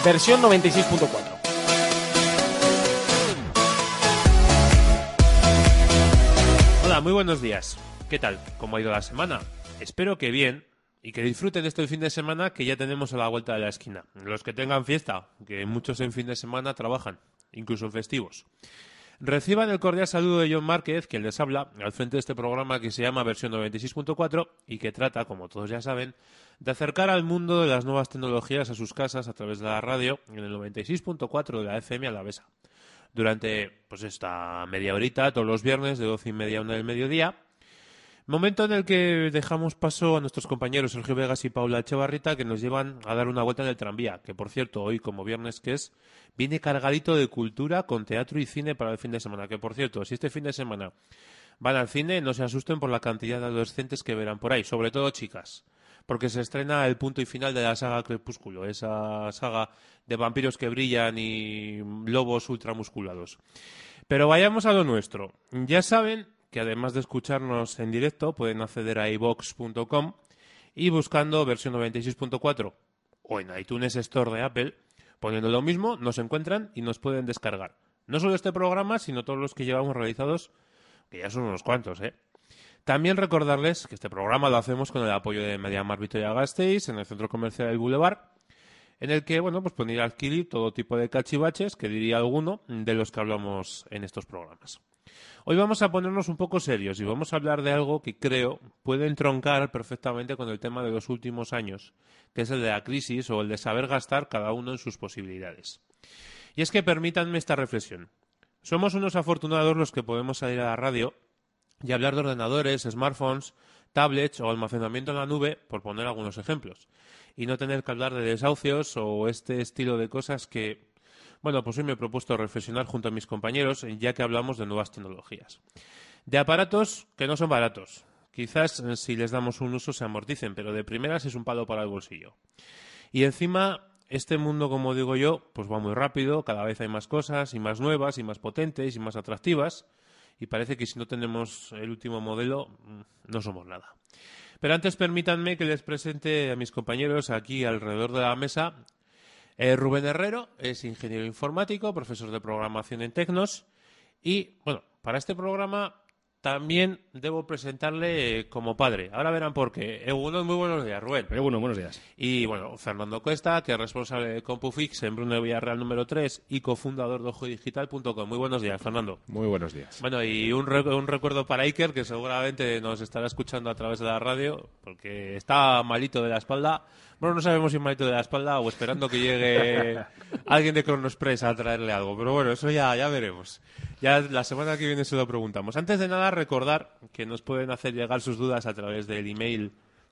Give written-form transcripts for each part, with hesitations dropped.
versión 96.4. Hola, muy buenos días. ¿Qué tal? ¿Cómo ha ido la semana? Espero que bien y que disfruten este fin de semana que ya tenemos a la vuelta de la esquina. Los que tengan fiesta, que muchos en fin de semana trabajan, incluso en festivos. Reciban el cordial saludo de John Márquez, quien les habla, al frente de este programa que se llama versión 96.4 y que trata, como todos ya saben, de acercar al mundo de las nuevas tecnologías a sus casas a través de la radio en el 96.4 de la FM Alavesa. Durante esta media horita, todos los viernes, de 12:30 a 1 del mediodía. Momento en el que dejamos paso a nuestros compañeros Sergio Vegas y Paula Echevarrita, que nos llevan a dar una vuelta en el tranvía, que por cierto, hoy, como viernes que es, viene cargadito de cultura con teatro y cine para el fin de semana. Que por cierto, si este fin de semana van al cine, no se asusten por la cantidad de adolescentes que verán por ahí, sobre todo chicas, porque se estrena el punto y final de la saga Crepúsculo, esa saga de vampiros que brillan y lobos ultramusculados. Pero vayamos a lo nuestro. Ya saben que además de escucharnos en directo, pueden acceder a iVox.com y buscando versión 96.4 o en iTunes Store de Apple, poniendo lo mismo, nos encuentran y nos pueden descargar. No solo este programa, sino todos los que llevamos realizados, que ya son unos cuantos, ¿eh? También recordarles que este programa lo hacemos con el apoyo de MediaMarkt Vitoria-Gasteiz, en el Centro Comercial del Boulevard, en el que, pueden ir a adquirir todo tipo de cachivaches, que diría alguno, de los que hablamos en estos programas. Hoy vamos a ponernos un poco serios y vamos a hablar de algo que creo puede entroncar perfectamente con el tema de los últimos años, que es el de la crisis o el de saber gastar cada uno en sus posibilidades. Y es que permítanme esta reflexión. Somos unos afortunados los que podemos salir a la radio y hablar de ordenadores, smartphones, tablets o almacenamiento en la nube, por poner algunos ejemplos, y no tener que hablar de desahucios o este estilo de cosas que... pues hoy me he propuesto reflexionar junto a mis compañeros, ya que hablamos de nuevas tecnologías. De aparatos que no son baratos. Quizás si les damos un uso se amorticen, pero de primeras es un palo para el bolsillo. Y encima, este mundo, como digo yo, va muy rápido, cada vez hay más cosas, y más nuevas, y más potentes, y más atractivas, y parece que si no tenemos el último modelo, no somos nada. Pero antes permítanme que les presente a mis compañeros aquí alrededor de la mesa. Rubén Herrero es ingeniero informático, profesor de programación en Tecnos y, para este programa también debo presentarle como padre. Ahora verán por qué. Muy buenos días, Rubén. Buenos días. Y, Fernando Cuesta, que es responsable de CompuFix en Bruno de Villarreal número 3 y cofundador de OjoDigital.com. Muy buenos días, Fernando. Muy buenos días. Y un recuerdo para Iker, que seguramente nos estará escuchando a través de la radio, porque está malito de la espalda. No sabemos si malito de la espalda o esperando que llegue alguien de Cronoexpress a traerle algo. Pero eso ya veremos. Ya la semana que viene se lo preguntamos. Antes de nada, recordar que nos pueden hacer llegar sus dudas a través del email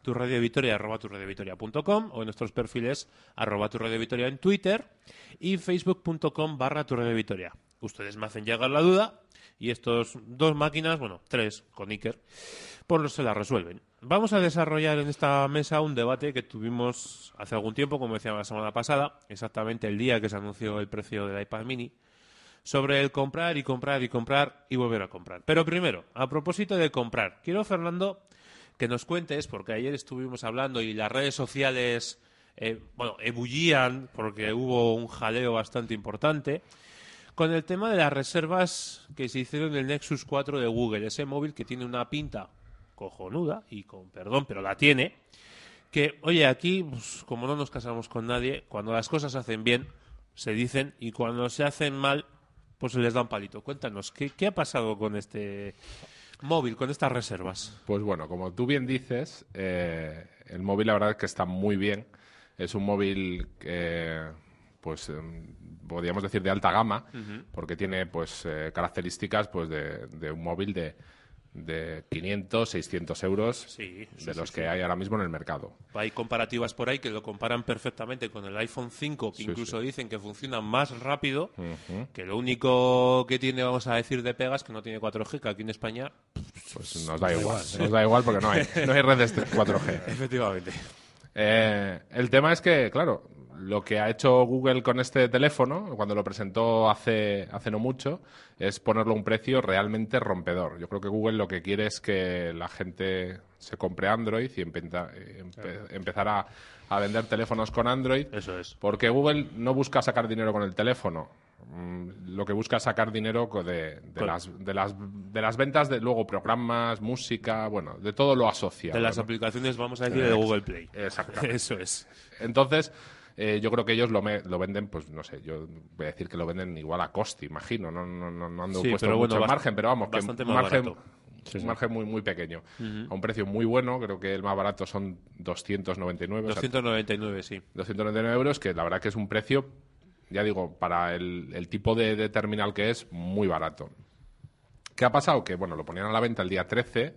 turradiovitoria@turradiovitoria.com o en nuestros perfiles @turradiovitoria en Twitter y facebook.com/turradiovitoria. Ustedes me hacen llegar la duda y estos dos máquinas, tres con Iker, se la resuelven. Vamos a desarrollar en esta mesa un debate que tuvimos hace algún tiempo, como decía la semana pasada, exactamente el día que se anunció el precio del iPad mini, sobre el comprar y comprar y comprar y volver a comprar. Pero primero, a propósito de comprar, quiero, Fernando, que nos cuentes, porque ayer estuvimos hablando y las redes sociales ebullían porque hubo un jaleo bastante importante con el tema de las reservas que se hicieron en el Nexus 4 de Google, ese móvil que tiene una pinta cojonuda, y con perdón, pero la tiene, que, oye, aquí, como no nos casamos con nadie, cuando las cosas se hacen bien, se dicen, y cuando se hacen mal, se les da un palito. Cuéntanos, ¿qué ha pasado con este móvil, con estas reservas? Pues como tú bien dices, el móvil la verdad es que está muy bien. Es un móvil podríamos decir de alta gama, porque tiene características de un móvil de 500, 600 euros que hay ahora mismo en el mercado. Hay comparativas por ahí que lo comparan perfectamente con el iPhone 5, que incluso dicen que funciona más rápido, que lo único que tiene, vamos a decir, de pegas, que no tiene 4G, que aquí en España... nos da igual porque no hay redes 4G. Efectivamente. El tema es que, claro, lo que ha hecho Google con este teléfono, cuando lo presentó hace no mucho, es ponerlo a un precio realmente rompedor. Yo creo que Google lo que quiere es que la gente se compre Android y empezar a vender teléfonos con Android. Eso es. Porque Google no busca sacar dinero con el teléfono. Lo que busca es sacar dinero de las ventas de luego programas, música, bueno, de todo lo asociado. De las aplicaciones, vamos a decir, de Google Play. Exacto. Eso es. Entonces, yo creo que ellos lo venden, pues no sé, yo voy a decir que lo venden igual a coste, imagino. No ando puesto mucho margen, pero vamos, que un margen muy, muy pequeño. A un precio muy bueno, creo que el más barato son 299. 299, sí. 299 euros, que la verdad que es un precio, ya digo, para el tipo de terminal que es, muy barato. ¿Qué ha pasado? Que, bueno, lo ponían a la venta el día 13,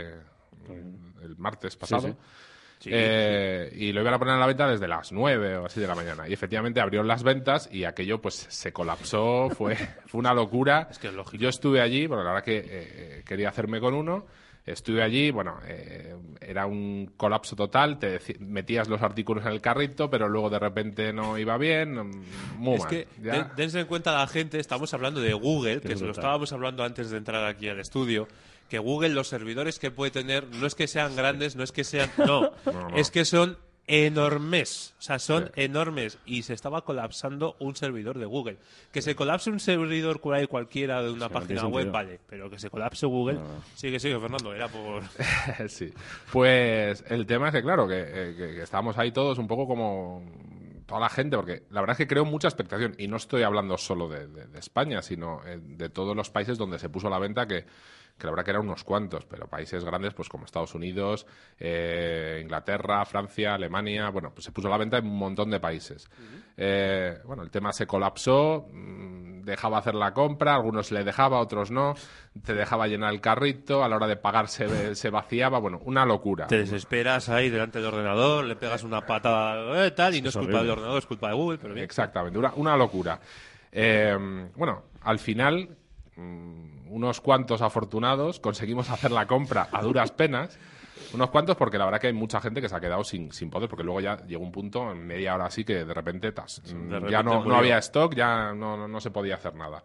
el martes pasado. Sí. Y lo iban a poner a la venta desde las 9 o así de la mañana. Y efectivamente abrieron las ventas y aquello pues se colapsó, fue una locura. Es que es lógico. Yo estuve allí, bueno, la verdad que quería hacerme con uno. Estuve allí, bueno, era un colapso total, metías los artículos en el carrito, pero luego de repente no iba bien, muy mal. Es que dense en cuenta la gente, estamos hablando de Google, que lo estábamos hablando antes de entrar aquí al estudio, que Google, los servidores que puede tener, no es que sean grandes, no es que sean... No, es que son enormes, o sea, son enormes, y se estaba colapsando un servidor de Google. Que se colapse un servidor cualquiera de una página web, vale, pero que se colapse Google, sigue, Fernando, era por... Sí, pues el tema es que, claro, que estábamos ahí todos un poco como toda la gente, porque la verdad es que creo mucha expectación, y no estoy hablando solo de España, sino de todos los países donde se puso a la venta, que la verdad que eran unos cuantos, pero países grandes pues como Estados Unidos, Inglaterra, Francia, Alemania, bueno, pues se puso a la venta en un montón de países. Bueno, el tema se colapsó, dejaba hacer la compra, algunos le dejaba, otros no, te dejaba llenar el carrito, a la hora de pagar se vaciaba, bueno, una locura. Te desesperas ahí delante del ordenador, le pegas una patada tal, y no es culpa del ordenador, es culpa de Google, pero bien. Exactamente, una locura. Bueno, al final... unos cuantos afortunados conseguimos hacer la compra a duras penas, unos cuantos, porque la verdad que hay mucha gente que se ha quedado sin poder, porque luego ya llegó un punto, en media hora así, que de repente ya no había stock, ya no se podía hacer nada.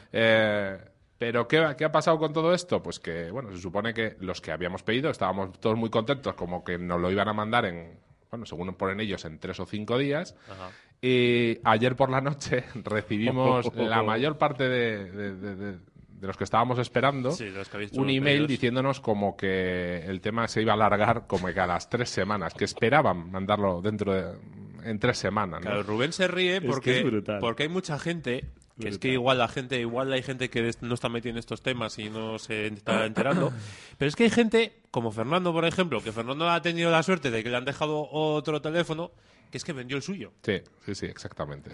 Pero ¿qué ha pasado con todo esto? Pues que, bueno, se supone que los que habíamos pedido estábamos todos muy contentos, como que nos lo iban a mandar bueno, según ponen ellos, en 3 o 5 días. Y ayer por la noche recibimos la mayor parte de los que estábamos esperando, un email diciéndonos como que el tema se iba a alargar como que a las 3 semanas, que esperaban mandarlo en 3 semanas, ¿no? Claro, Rubén se ríe porque hay mucha gente, que es que igual hay gente que no está metida en estos temas y no se está enterando, pero es que hay gente, como Fernando, por ejemplo, que Fernando ha tenido la suerte de que le han dejado otro teléfono, que es que vendió el suyo. Sí, exactamente.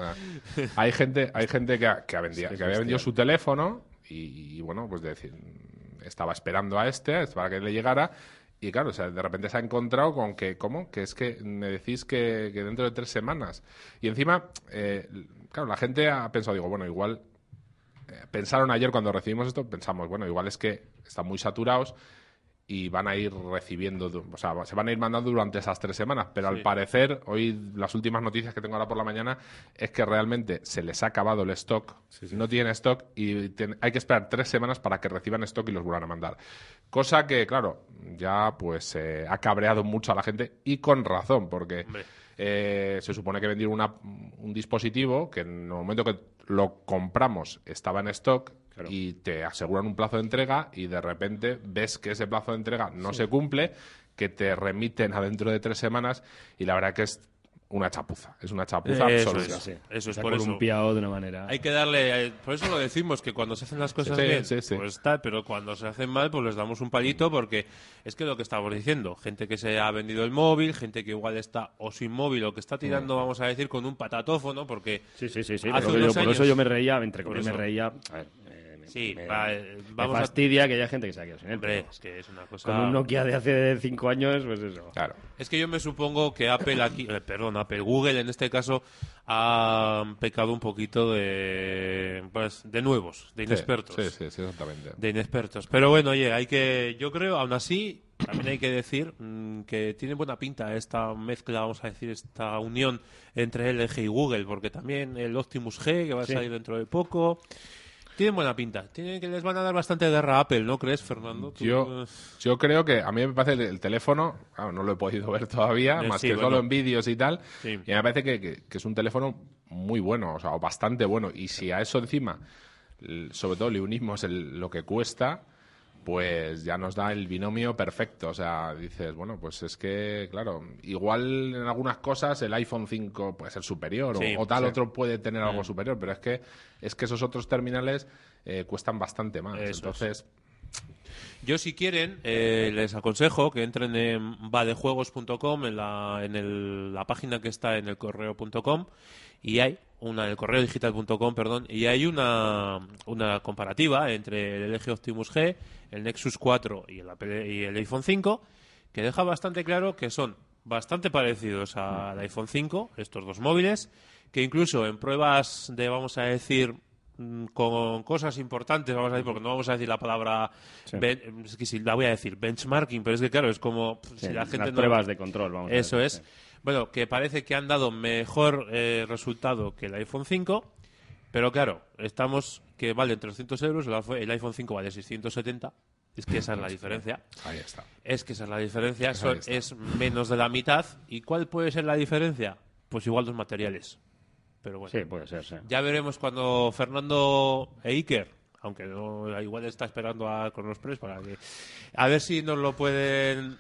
Hay gente que había vendido su teléfono y bueno, pues estaba esperando a para que le llegara, y claro, o sea, de repente se ha encontrado con que, ¿cómo? Que es que me decís que dentro de 3 semanas. Y encima, claro, la gente ha pensado, digo, bueno, igual pensaron ayer cuando recibimos esto, pensamos, bueno, igual es que están muy saturados y van a ir recibiendo, o sea, se van a ir mandando durante esas 3 semanas, pero al parecer, hoy las últimas noticias que tengo ahora por la mañana es que realmente se les ha acabado el stock, no tienen stock y hay que esperar 3 semanas para que reciban stock y los vuelvan a mandar. Cosa que, claro, ya pues ha cabreado mucho a la gente, y con razón, porque se supone que vendieron un dispositivo que en el momento que lo compramos estaba en stock. Claro. Y te aseguran un plazo de entrega y de repente ves que ese plazo de entrega no se cumple, que te remiten a dentro de 3 semanas, y la verdad que es una chapuza. Es una chapuza absoluta. Eso es se por ha columpiado de una manera. Hay que darle... Por eso lo decimos, que cuando se hacen las cosas bien, pues tal, pero cuando se hacen mal, pues les damos un palito, porque es que lo que estamos diciendo, gente que se ha vendido el móvil, gente que igual está o sin móvil o que está tirando, vamos a decir, con un patatófono, porque... Sí. Por eso yo me reía, entre comillas me reía... A ver, Sí, me fastidia que haya gente que se ha quedado sin él. Hombre, es que es una cosa... Con un Nokia de hace 5 años, pues eso. Claro. Es que yo me supongo que Google en este caso ha pecado un poquito de nuevos, de inexpertos. Sí, exactamente. De inexpertos. Pero bueno, oye, yo creo, aún así, también hay que decir que tiene buena pinta esta mezcla, vamos a decir, esta unión entre LG y Google, porque también el Optimus G, que va a salir dentro de poco... Tienen buena pinta. Tienen que les van a dar bastante guerra a Apple, ¿no crees, Fernando? Yo creo que a mí me parece el teléfono, claro, no lo he podido ver todavía, más que solo en vídeos y tal, y me parece que es un teléfono muy bueno, o sea, bastante bueno. Y si a eso encima, sobre todo le unimos lo que cuesta, pues ya nos da el binomio perfecto. O sea, dices, bueno, pues es que, claro, igual en algunas cosas el iPhone 5 puede ser superior o tal otro puede tener algo superior, pero es que esos otros terminales cuestan bastante más. Eso entonces... Yo, si quieren, les aconsejo que entren en vadejuegos.com, en la página que está en el correo.com, y hay el correodigital.com, perdón, y hay una comparativa entre el LG Optimus G, el Nexus 4 y el iPhone 5, que deja bastante claro que son bastante parecidos al iPhone 5, estos dos móviles, que incluso en pruebas de, vamos a decir, con cosas importantes, vamos a decir, porque no vamos a decir la palabra, es que sí, la voy a decir, benchmarking, pero es que claro, es como si la gente las pruebas de control, vamos a decir. Eso es. Bueno, que parece que han dado mejor resultado que el iPhone 5, pero claro, estamos que vale 300 euros, el iPhone 5 vale 670. Es que esa es la diferencia. Ahí está. Es que esa es la diferencia. Es menos de la mitad. ¿Y cuál puede ser la diferencia? Pues igual los materiales. Pero bueno. Sí, puede ser, sí. Ya veremos cuando Fernando e Iker, aunque no, igual está esperando con los press para que... A ver si nos lo pueden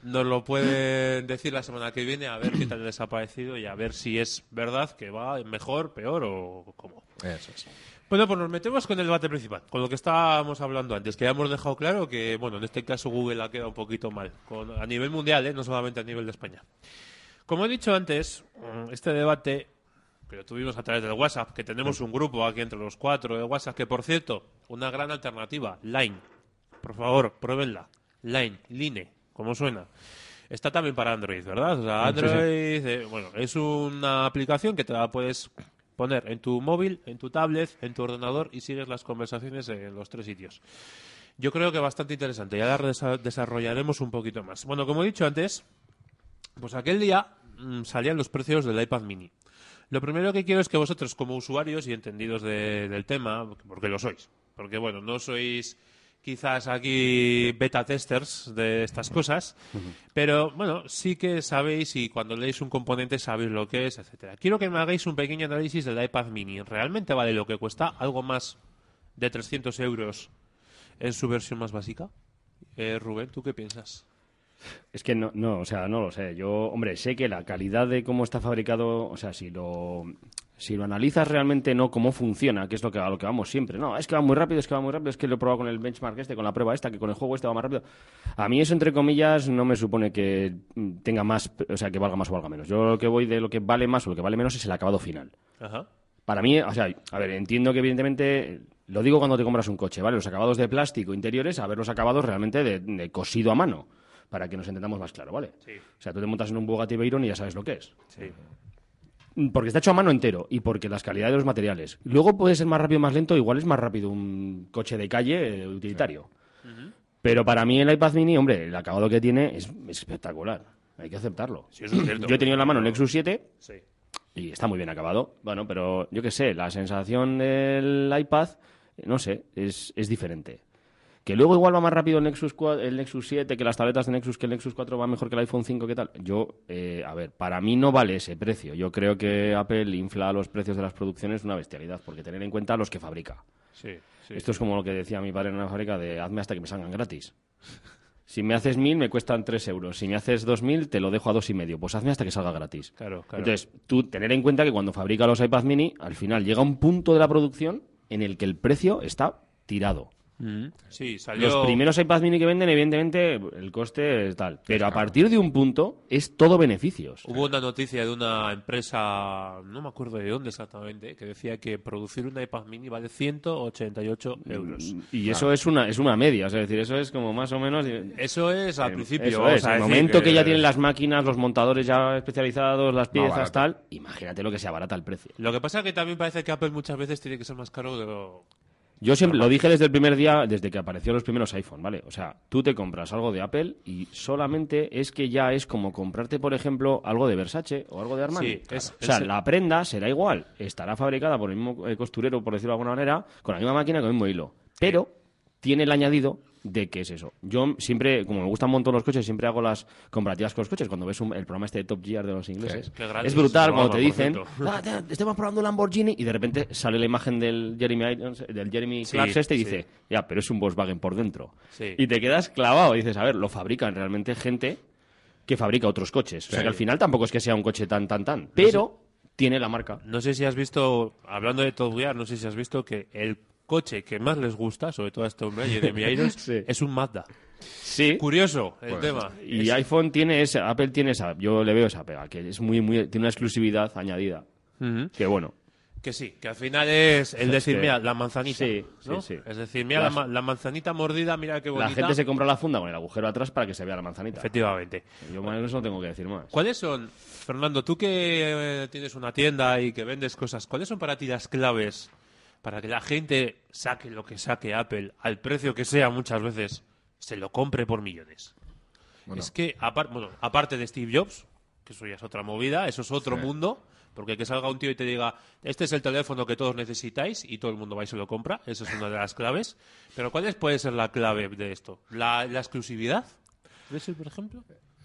decir la semana que viene, a ver qué tal les ha parecido y a ver si es verdad que va mejor, peor o cómo. Eso es. Bueno, pues nos metemos con el debate principal, con lo que estábamos hablando antes, que ya hemos dejado claro que, bueno, en este caso Google ha quedado un poquito mal, a nivel mundial, no solamente a nivel de España. Como he dicho antes, este debate que lo tuvimos a través del WhatsApp, que tenemos un grupo aquí entre los 4 de WhatsApp, que por cierto, una gran alternativa, Line. Por favor, pruébenla. Line, como suena. Está también para Android, ¿verdad? O sea, Android, bueno, es una aplicación que te la puedes poner en tu móvil, en tu tablet, en tu ordenador y sigues las conversaciones en los 3 sitios. Yo creo que bastante interesante. Ya la desarrollaremos un poquito más. Bueno, como he dicho antes, pues aquel día salían los precios del iPad mini. Lo primero que quiero es que vosotros, como usuarios y entendidos del tema, porque lo sois, porque bueno, no sois quizás aquí beta testers de estas cosas, pero bueno, sí que sabéis y cuando leéis un componente sabéis lo que es, etcétera. Quiero que me hagáis un pequeño análisis del iPad mini. ¿Realmente vale lo que cuesta? ¿Algo más de 300 euros en su versión más básica? Rubén, ¿tú qué piensas? Es que no, o sea, no lo sé. Yo, hombre, sé que la calidad de cómo está fabricado, o sea, si lo analizas realmente, no cómo funciona, que es a lo que vamos siempre. No, es que va muy rápido, es que lo he probado con el benchmark con la prueba esta, que con el juego va más rápido. A mí eso, entre comillas, no me supone que tenga más, o sea, que valga más o valga menos. Yo lo que voy de lo que vale más o lo que vale menos es el acabado final. Ajá. Para mí, o sea, a ver, entiendo que evidentemente, lo digo cuando te compras un coche, ¿vale? Los acabados de plástico interiores, a ver los acabados realmente de cosido a mano, para que nos entendamos más claro, ¿vale? Sí. O sea, tú te montas en un Bugatti Veyron y ya sabes lo que es. Sí. Porque está hecho a mano entero y porque las calidades de los materiales. Luego puede ser más rápido o más lento, igual es más rápido un coche de calle utilitario. Sí. Pero para mí el iPad mini, hombre, el acabado que tiene es espectacular. Hay que aceptarlo. Sí, eso es cierto. Yo he tenido en la mano el Nexus 7 sí. Y está muy bien acabado. Bueno, pero yo qué sé, la sensación del iPad, no sé, es diferente. Que luego igual va más rápido el Nexus 7, que las tabletas de Nexus, que el Nexus 4 va mejor que el iPhone 5, ¿qué tal? Yo, a ver, para mí no vale ese precio. Yo creo que Apple infla los precios de las producciones una bestialidad, porque tener en cuenta los que fabrica. Sí. Esto es como lo que decía mi padre en una fábrica de hazme hasta que me salgan gratis. Si me haces 1.000 me cuestan 3 euros. Si me haces 2.000 te lo dejo a 2,5. Pues hazme hasta que salga gratis. Claro. Entonces, tú tener en cuenta que cuando fabrica los iPad mini, al final llega un punto de la producción en el que el precio está tirado. Sí, salió... Los primeros iPad mini que venden, evidentemente, el coste es tal. Pero a partir de un punto, es todo beneficios. Hubo una noticia de una empresa, no me acuerdo de dónde exactamente, que decía que producir un iPad mini vale 188 euros. Y eso es una media, es decir, eso es como más o menos... Eso es al principio. Eso es, el momento que ya tienen las máquinas, los montadores ya especializados, las piezas, tal, imagínate lo que se abarata el precio. Lo que pasa es que también parece que Apple muchas veces tiene que ser más caro de lo... Yo siempre lo dije desde el primer día, desde que aparecieron los primeros iPhone, ¿vale? O sea, tú te compras algo de Apple y solamente es que ya es como comprarte, por ejemplo, algo de Versace o algo de Armani. Sí, o sea, la prenda será igual, estará fabricada por el mismo costurero, por decirlo de alguna manera, con la misma máquina, con el mismo hilo. Pero tiene el añadido de que es eso. Yo siempre, como me gustan un montón los coches, siempre hago las comparativas con los coches. Cuando ves el programa este de Top Gear de los ingleses, es brutal cuando te dicen estamos probando un Lamborghini y de repente sale la imagen del Jeremy Clarkson y dice, ya, pero es un Volkswagen por dentro. Sí. Y te quedas clavado y dices, a ver, lo fabrican realmente gente que fabrica otros coches. O sea que al final tampoco es que sea un coche tan, pero tiene la marca. No sé si has visto, hablando de Top Gear, no sé si has visto que el coche que más les gusta, sobre todo a este hombre, Jeremy Irons, Sí. es un Mazda. Sí. Curioso el tema. Y iPhone tiene esa, Apple tiene esa, yo le veo esa pega, que es tiene una exclusividad añadida. Que bueno. Que sí, que al final es el decir, que- mira, la manzanita. Sí, ¿no? sí. Es decir, mira, la manzanita mordida, mira qué bonita. La gente se compra la funda con el agujero atrás para que se vea la manzanita. Efectivamente. Yo más eso no tengo que decir más. ¿Cuáles son, Fernando, tú que tienes una tienda y que vendes cosas, cuáles son para ti las claves para que la gente saque lo que saque Apple al precio que sea muchas veces, se lo compre por millones? Bueno. Es que, aparte de Steve Jobs, que eso ya es otra movida, eso es otro mundo, porque que salga un tío y te diga, este es el teléfono que todos necesitáis y todo el mundo va y se lo compra, eso es una de las claves. Pero ¿cuál puede ser la clave de esto? ¿La exclusividad? ¿De eso, por ejemplo?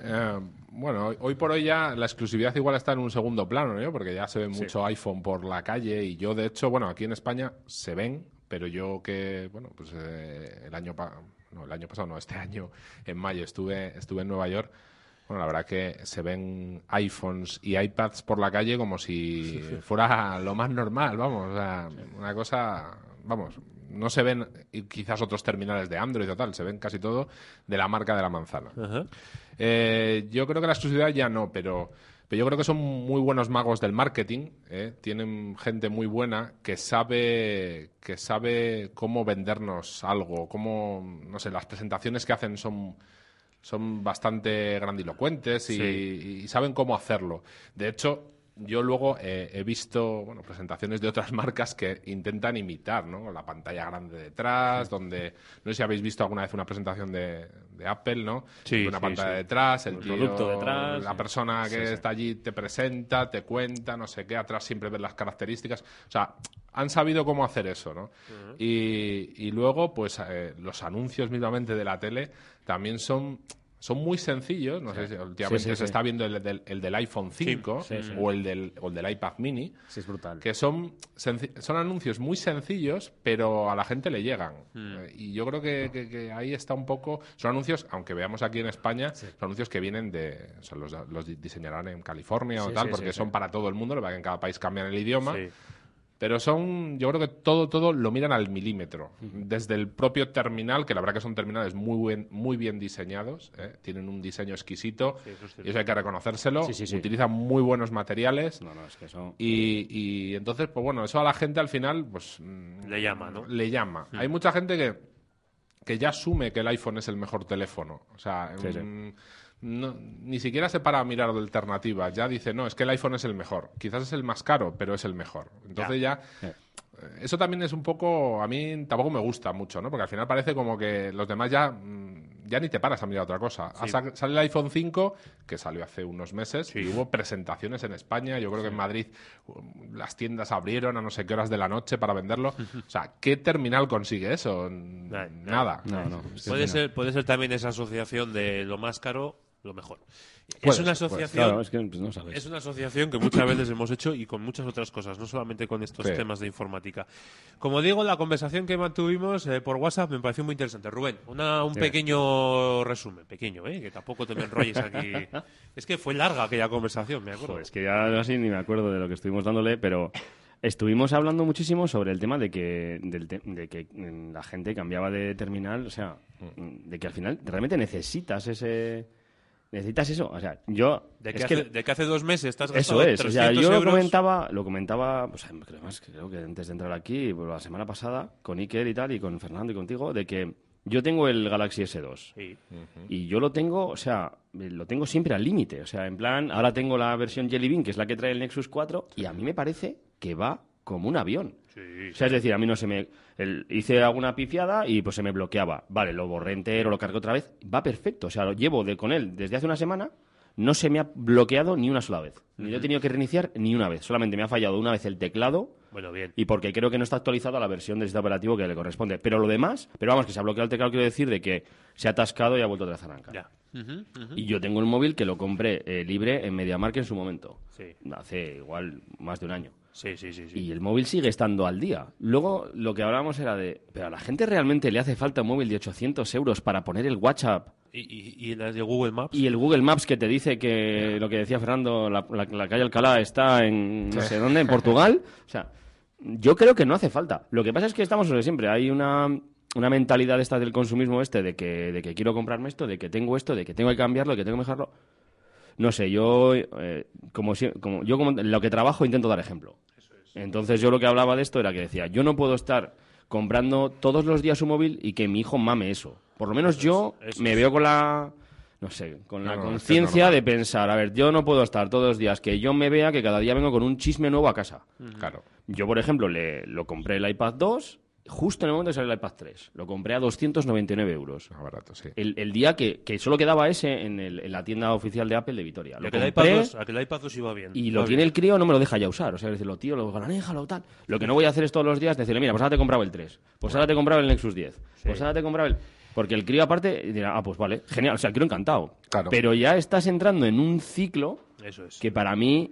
Bueno, hoy por hoy ya la exclusividad igual está en un segundo plano, ¿no? Porque ya se ve mucho iPhone por la calle y yo, de hecho, bueno, aquí en España se ven, pero yo que, bueno, pues el año pasado, no, este año, en mayo, estuve en Nueva York. Bueno, la verdad que se ven iPhones y iPads por la calle como si fuera lo más normal, vamos, o sea, una cosa, vamos, no se ven quizás otros terminales de Android o tal, se ven casi todo de la marca de la manzana. Ajá. Yo creo que la exclusividad ya no, pero yo creo que son muy buenos magos del marketing, tienen gente muy buena que sabe cómo vendernos algo, cómo, no sé, las presentaciones que hacen son bastante grandilocuentes y saben cómo hacerlo. De hecho, yo luego he visto presentaciones de otras marcas que intentan imitar, ¿no? La pantalla grande detrás, donde no sé si habéis visto alguna vez una presentación de Apple, ¿no? Sí, una sí, pantalla sí. detrás, el producto tío, detrás, la persona que está allí te presenta, te cuenta, no sé qué, atrás siempre ves las características. O sea, han sabido cómo hacer eso, ¿no? Y luego, pues, los anuncios mismamente de la tele también son muy sencillos, no sé si últimamente se está viendo el del iPhone 5 o el del iPad mini, Sí, es brutal. que son anuncios muy sencillos, pero a la gente le llegan. Y yo creo que ahí está un poco... Son anuncios, aunque veamos aquí en España, son anuncios que vienen de... O sea, los diseñarán en California o tal, porque son para todo el mundo, lo que pasa es que en cada país cambian el idioma. Sí. Pero yo creo que todo lo miran al milímetro. Desde el propio terminal, que la verdad que son terminales muy bien diseñados, tienen un diseño exquisito, y eso hay que reconocérselo. Sí. Utilizan muy buenos materiales. No, es que eso... Y entonces, pues bueno, eso a la gente al final, pues... Le llama, ¿no? Le llama. Hay mucha gente que ya asume que el iPhone es el mejor teléfono. O sea... No, ni siquiera se para a mirar de alternativas, ya dice, no, es que el iPhone es el mejor. Quizás es el más caro, pero es el mejor. Entonces ya eso también es un poco, a mí tampoco me gusta mucho, ¿no? Porque al final parece como que los demás ya ni te paras a mirar otra cosa. Sale el iPhone 5, que salió hace unos meses, y hubo presentaciones en España. Yo creo que en Madrid las tiendas abrieron a no sé qué horas de la noche para venderlo. O sea, ¿qué terminal consigue eso? Nada. No. Es que Puede ser también esa asociación de lo más caro, lo mejor. Puede Es una ser, asociación... Claro, es que pues, no sabes. Es una asociación que muchas veces hemos hecho y con muchas otras cosas, no solamente con estos Sí. temas de informática. Como digo, la conversación que mantuvimos por WhatsApp me pareció muy interesante. Rubén, un pequeño resumen, pequeño, que tampoco te me enrolles aquí. Es que fue larga aquella conversación, me acuerdo. Joder, es que ya así ni me acuerdo de lo que estuvimos dándole, pero estuvimos hablando muchísimo sobre el tema de que la gente cambiaba de terminal, o sea, de que al final realmente necesitas eso. O sea, yo... De que hace 2 meses estás eso gastando es, 300 o sea, yo euros. lo comentaba, pues, creo que antes de entrar aquí, pues, la semana pasada, con Iker y tal, y con Fernando y contigo, de que yo tengo el Galaxy S2. Sí. Y yo lo tengo, o sea, lo tengo siempre al límite. O sea, en plan, ahora tengo la versión Jelly Bean, que es la que trae el Nexus 4, y a mí me parece que va como un avión. Sí, O sea, es decir, a mí no se me... hice alguna pifiada y pues se me bloqueaba. Vale, lo borré entero, lo cargué otra vez. Va perfecto. O sea, lo llevo con él desde hace una semana. No se me ha bloqueado ni una sola vez. Ni lo he tenido que reiniciar ni una vez. Solamente me ha fallado una vez el teclado. Bueno, bien. Y porque creo que no está actualizado a la versión del sistema operativo que le corresponde. Pero lo demás... Pero vamos, que se ha bloqueado el teclado, quiero decir, de que se ha atascado y ha vuelto otra vez a arrancar. Ya. Y yo tengo el móvil que lo compré libre en MediaMarkt en su momento. Sí. Hace igual más de un año. Sí. Y el móvil sigue estando al día. Luego, lo que hablábamos era de... ¿Pero a la gente realmente le hace falta un móvil de 800 euros para poner el WhatsApp? ¿Y las de Google Maps? Y el Google Maps que te dice que, lo que decía Fernando, la calle Alcalá está en no sé dónde, en Portugal. O sea, yo creo que no hace falta. Lo que pasa es que estamos sobre siempre. Hay una mentalidad esta del consumismo de que quiero comprarme esto, de que tengo esto, de que tengo que cambiarlo, de que tengo que mejolarlo. No sé, yo como en lo que trabajo intento dar ejemplo. Entonces yo lo que hablaba de esto era que decía, yo no puedo estar comprando todos los días un móvil y que mi hijo mame eso. Por lo menos yo me veo con la... No sé, con la conciencia de pensar, a ver, yo no puedo estar todos los días que yo me vea que cada día vengo con un chisme nuevo a casa. Claro. Yo, por ejemplo, lo compré el iPad 2 justo en el momento de salir el iPad 3. Lo compré a 299 euros. Ah, barato, sí. El día que solo quedaba ese en la tienda oficial de Apple de Vitoria. Lo Aquel compré iPad 2 iba bien. y lo tiene el crío, no me lo deja ya usar. O sea, decirlo, tío, déjalo tal. Lo que no voy a hacer es todos los días decirle, mira, pues ahora te he comprado el 3. Pues ahora te he comprado el Nexus 10. Pues ahora te he comprado el... Porque el crío aparte dirá, pues vale, genial. O sea, el crío encantado. Claro. Pero ya estás entrando en un ciclo Eso es. que para mí...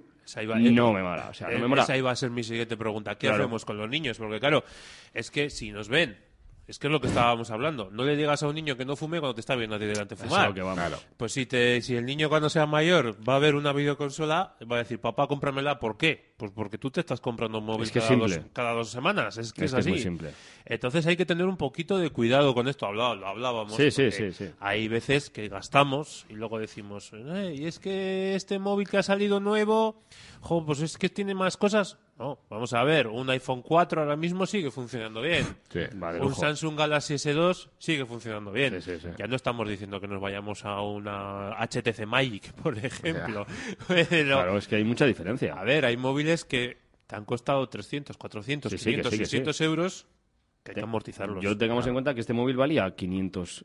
no me mola, o sea, no me mola. Esa iba a ser mi siguiente pregunta. ¿Qué hacemos con los niños? Porque claro, es que si nos ven, es que es lo que estábamos hablando. No le digas a un niño que no fume cuando te está viendo a ti delante fumar. Eso que vamos. Claro. Pues si el niño cuando sea mayor va a ver una videoconsola, va a decir, papá, cómpramela. ¿Por qué? Pues porque tú te estás comprando un móvil Es que cada 2 semanas. Es que es así. muy simple. Entonces hay que tener un poquito de cuidado con esto. Lo hablábamos. Sí. Hay veces que gastamos y luego decimos, y es que este móvil que ha salido nuevo, pues es que tiene más cosas. No, vamos a ver, un iPhone 4 ahora mismo sigue funcionando bien. Sí. Un Samsung Galaxy S2 sigue funcionando bien. Sí. Ya no estamos diciendo que nos vayamos a una HTC Magic, por ejemplo. Pero, claro, es que hay mucha diferencia. a ver, hay móviles que te han costado 300, 400, 500, 600 euros que hay que amortizarlos. Yo tengamos en cuenta que este móvil valía 500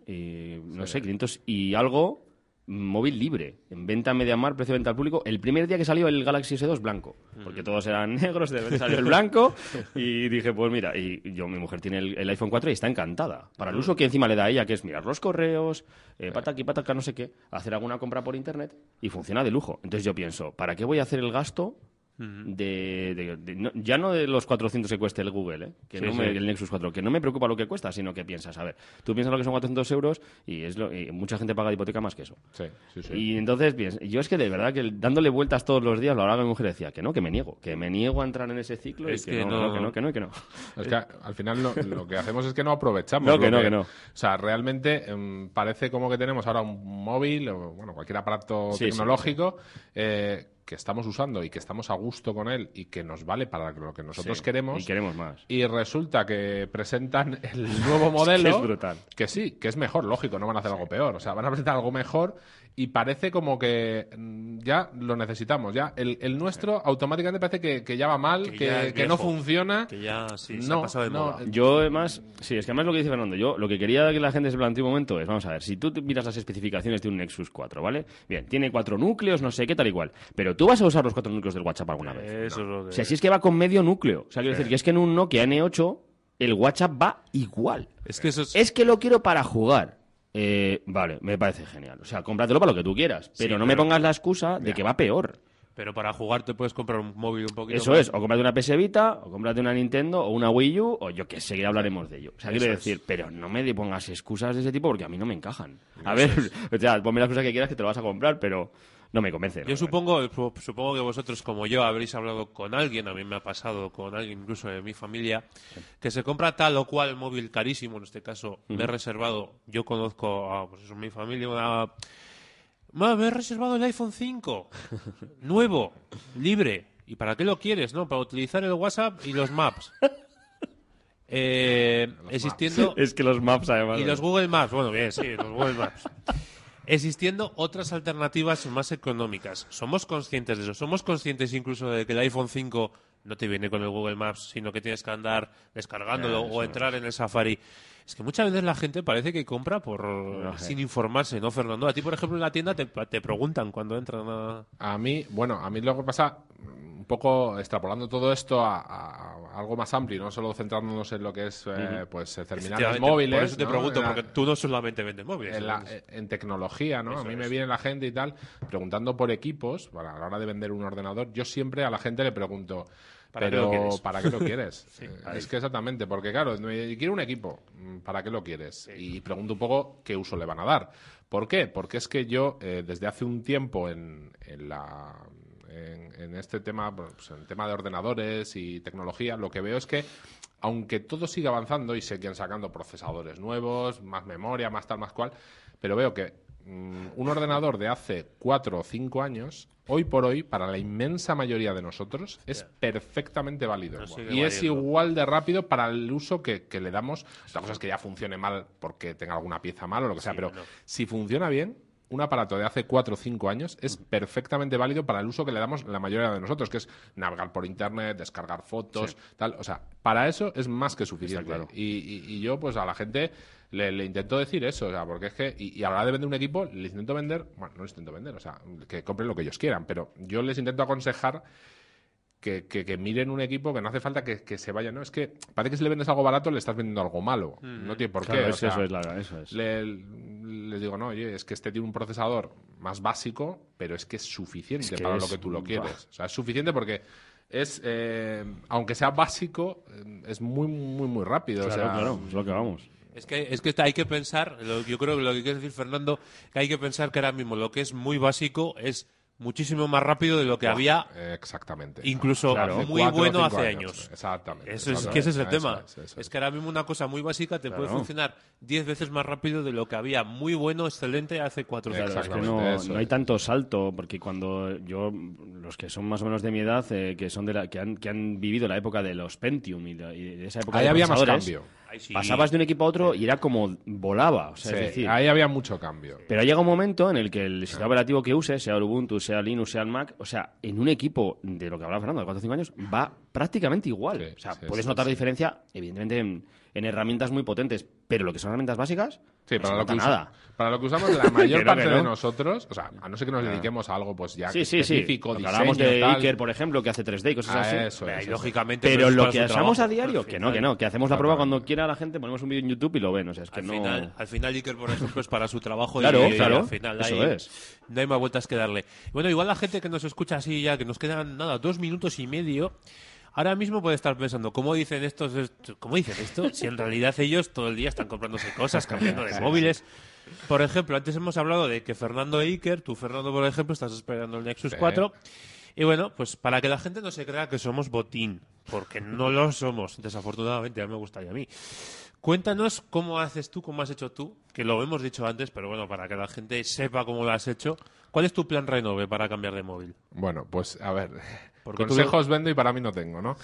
y algo, móvil libre, en venta en MediaMarkt, precio de venta al público, el primer día que salió el Galaxy S2 blanco, porque todos eran negros, de repente salió el blanco, y dije, pues mira, mi mujer tiene el iPhone 4 y está encantada, para el uso que encima le da a ella, que es mirar los correos, pata aquí, pata acá, no sé qué, hacer alguna compra por internet, y funciona de lujo. Entonces yo pienso, ¿para qué voy a hacer el gasto ya no de los 400 que cueste el Google, el Nexus 4, que no me preocupa lo que cuesta, sino que piensas, a ver, tú piensas lo que son 400 euros y mucha gente paga de hipoteca más que eso. Sí. Y entonces, yo es que de verdad que dándole vueltas todos los días, la verdad que mi mujer decía que me niego a entrar en ese ciclo es y que no. Es que al final lo que hacemos es que no aprovechamos. Que no. O sea, realmente parece como que tenemos ahora un móvil o cualquier aparato tecnológico que estamos usando y que estamos a gusto con él y que nos vale para lo que nosotros queremos. Y queremos más. Y resulta que presentan el nuevo modelo. Es brutal. Que sí, que es mejor, lógico, no van a hacer algo peor. O sea, van a presentar algo mejor y parece como que ya lo necesitamos. Ya el nuestro automáticamente parece que ya va mal, que no funciona. Que ya se ha pasado de moda. Yo además, es que además lo que dice Fernando, yo lo que quería que la gente se plantee un momento es, vamos a ver, si tú miras las especificaciones de un Nexus 4, ¿vale? Bien, tiene 4 núcleos, no sé qué, tal y cual. Pero tú vas a usar los 4 núcleos del WhatsApp alguna vez. Eso es lo que... O sea, si es que va con medio núcleo. O sea, quiero decir que es que en un Nokia N8 el WhatsApp va igual. Es que lo quiero para jugar. Vale, me parece genial. O sea, cómpratelo para lo que tú quieras. Pero no me pongas la excusa de que va peor. Pero para jugar te puedes comprar un móvil un poquito Eso más. es, o cómprate una PS Vita, o cómprate una Nintendo, o una Wii U, o yo qué sé, que hablaremos de ello. O sea, quiero decir, pero no me pongas excusas de ese tipo porque a mí no me encajan. A ver, o sea, ponme las cosas que quieras que te lo vas a comprar, pero no me convence. Yo supongo que vosotros, como yo, habréis hablado con alguien, a mí me ha pasado con alguien incluso de mi familia, que se compra tal o cual móvil carísimo, en este caso me he reservado, yo conozco a pues eso, mi familia, me he reservado el iPhone 5, nuevo, libre. ¿Y para qué lo quieres? No, para utilizar el WhatsApp y los Maps. Existiendo... Es que los Maps, además... Y los Google Maps, bueno, bien, sí, los Google Maps. Existiendo otras alternativas más económicas. ¿Somos conscientes de eso? ¿Somos conscientes incluso de que el iPhone 5 no te viene con el Google Maps, sino que tienes que andar descargándolo o entrar en el Safari? Es que muchas veces la gente parece que compra sin informarse, ¿no, Fernando? A ti, por ejemplo, en la tienda te preguntan cuando entran a... A mí lo que pasa, un poco extrapolando todo esto a algo más amplio, no solo centrándonos en lo que es pues terminales móviles. Por eso te ¿no? pregunto, porque tú no solamente vendes móviles. En tecnología, ¿no? Eso a mí es. me viene la gente y tal preguntando por equipos. Bueno, a la hora de vender un ordenador, yo siempre a la gente le pregunto... ¿Para qué lo quieres? ¿para qué lo quieres? Sí, es que exactamente, porque claro, quiero un equipo, ¿para qué lo quieres? Sí. Y pregunto un poco qué uso le van a dar. ¿Por qué? Porque es que yo, desde hace un tiempo en este tema, pues, en el tema de ordenadores y tecnología, lo que veo es que, aunque todo sigue avanzando y siguen sacando procesadores nuevos, más memoria, más tal, más cual, pero veo que un ordenador de hace 4 o 5 años, hoy por hoy, para la inmensa mayoría de nosotros, es perfectamente válido. Y es igual de rápido para el uso que le damos. Otra cosa es que ya funcione mal porque tenga alguna pieza mal o lo que sea, pero si funciona bien, un aparato de hace 4 o 5 años es perfectamente válido para el uso que le damos la mayoría de nosotros, que es navegar por internet, descargar fotos, tal. O sea, para eso es más que suficiente. Claro. Y yo, pues a la gente le intento decir eso, o sea, porque es que, y a la hora de vender un equipo, les intento vender, bueno, no les intento vender, o sea, que compren lo que ellos quieran, pero yo les intento aconsejar que miren un equipo, que no hace falta que se vaya, ¿no? Es que parece que si le vendes algo barato le estás vendiendo algo malo. No tiene por qué. Claro, O sea, eso es. les digo, no, oye, es que este tiene un procesador más básico, pero es que es suficiente para lo que tú lo quieres. O sea, es suficiente porque es, aunque sea básico, es muy, muy, muy rápido. Claro, o sea, claro, es lo que vamos. Es que hay que pensar, yo creo que lo que quiere decir Fernando, que hay que pensar que ahora mismo lo que es muy básico es muchísimo más rápido de lo que había, exactamente. incluso Hace muy 4 o bueno 5 hace años. Exactamente. Eso es que ese es el tema. Eso Es que ahora mismo una cosa muy básica te puede funcionar 10 veces más rápido de lo que había muy bueno, excelente hace 4 o 5 Claro, es que Exactamente, no hay tanto salto, porque cuando los que son más o menos de mi edad, que son que han vivido la época de los Pentium y de esa época Ahí de había más procesadores, cambio. Sí. pasabas de un equipo a otro y era como volaba. O sea, Sí, es decir, ahí había mucho cambio. pero llega un momento en el que el sistema operativo que uses, sea el Ubuntu, sea el Linux, sea el Mac, o sea, en un equipo de lo que hablaba Fernando, de 4 o 5 años, va prácticamente igual. Sí, o sea, sí, puedes sí, notar sí. diferencia, evidentemente, en herramientas muy potentes, pero lo que son herramientas básicas, Sí, no para se lo, que nota nada. para lo que usamos la mayor Que no, parte que no. de nosotros, o sea, a no ser que nos dediquemos a algo pues ya Sí. específico, Lo que diseño, hablábamos de tal. Iker, por ejemplo, que hace 3D y cosas así. Eso es, Y eso lógicamente, Pero eso es lo para que su hacemos trabajo. a diario, Al que final- no, que hacemos la prueba cuando quiera la gente, ponemos un vídeo en YouTube y lo ven. O sea, es que Al final Iker, por ejemplo, es para su trabajo Claro, y claro, al final eso es. no hay más vueltas que darle. Bueno, igual la gente que nos escucha así ya, que nos quedan, 2 minutos y medio, ahora mismo puede estar pensando, ¿cómo dicen esto? Si en realidad ellos todo el día están comprándose cosas, cambiando de móviles. Por ejemplo, antes hemos hablado de que Fernando e Iker, tú, Fernando, por ejemplo, estás esperando el Nexus 4. Y bueno, pues para que la gente no se crea que somos botín, porque no lo somos, desafortunadamente, ya me gustaría a mí. Cuéntanos cómo haces tú, cómo has hecho tú, que lo hemos dicho antes, pero bueno, para que la gente sepa cómo lo has hecho. ¿Cuál es tu plan renove para cambiar de móvil? Bueno, pues a ver, Porque consejos vendo y para mí no tengo, ¿no?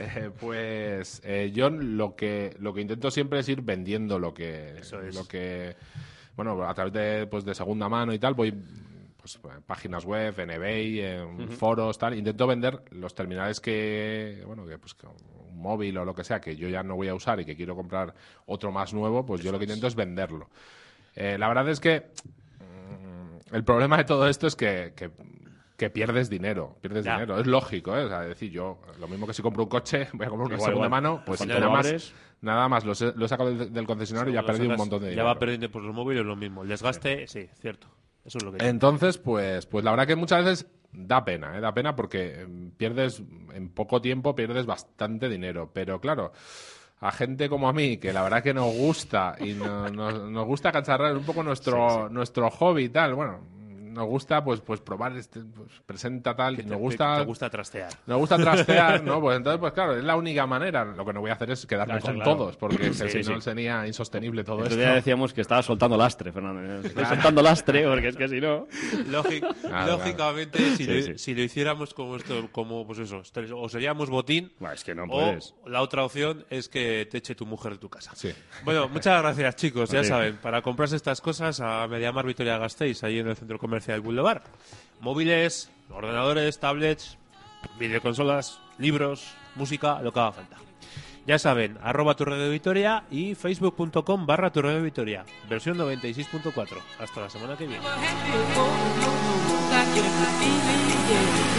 Yo lo que intento siempre es ir vendiendo lo que bueno, a través de segunda mano y tal, voy pues en páginas web, en eBay, en foros, tal, intento vender los terminales que un móvil o lo que sea que yo ya no voy a usar y que quiero comprar otro más nuevo, pues yo lo que intento es venderlo. La verdad es que el problema de todo esto es que pierdes dinero. Es lógico, ¿eh? O sea, decir, yo, lo mismo que si compro un coche, voy a comprar una segunda mano, pues nada más lo he sacado del concesionario y ya he perdido un montón de dinero. Ya va perdiendo por los móviles lo mismo. El desgaste, sí, cierto. Eso es lo que... Entonces, pues la verdad que muchas veces da pena porque pierdes, en poco tiempo pierdes bastante dinero. Pero claro, a gente como a mí, que la verdad que nos gusta y nos gusta cacharrar un poco nuestro hobby y tal, bueno, nos gusta pues probar presenta tal, nos gusta... Te gusta trastear. Nos gusta trastear, ¿no? Pues entonces, pues claro, es la única manera. Lo que no voy a hacer es quedarme con todos, porque si no sería insostenible todo esto. Ya decíamos que estaba soltando lastre, Fernando. Estoy soltando lastre, porque es que si no... Lógicamente, si lo hiciéramos como esto, como pues eso, o seríamos botín, es que no puedes. O la otra opción es que te eche tu mujer de tu casa. Sí. Bueno, muchas gracias, chicos. Ya saben, para comprarse estas cosas a Mediamar Vitoria Gasteiz, ahí en el centro comercial Boulevard. Móviles, ordenadores, tablets, videoconsolas, libros, música, lo que haga falta. Ya saben, @turradiovitoria y facebook.com/turradiovitoria, versión 96.4. Hasta la semana que viene.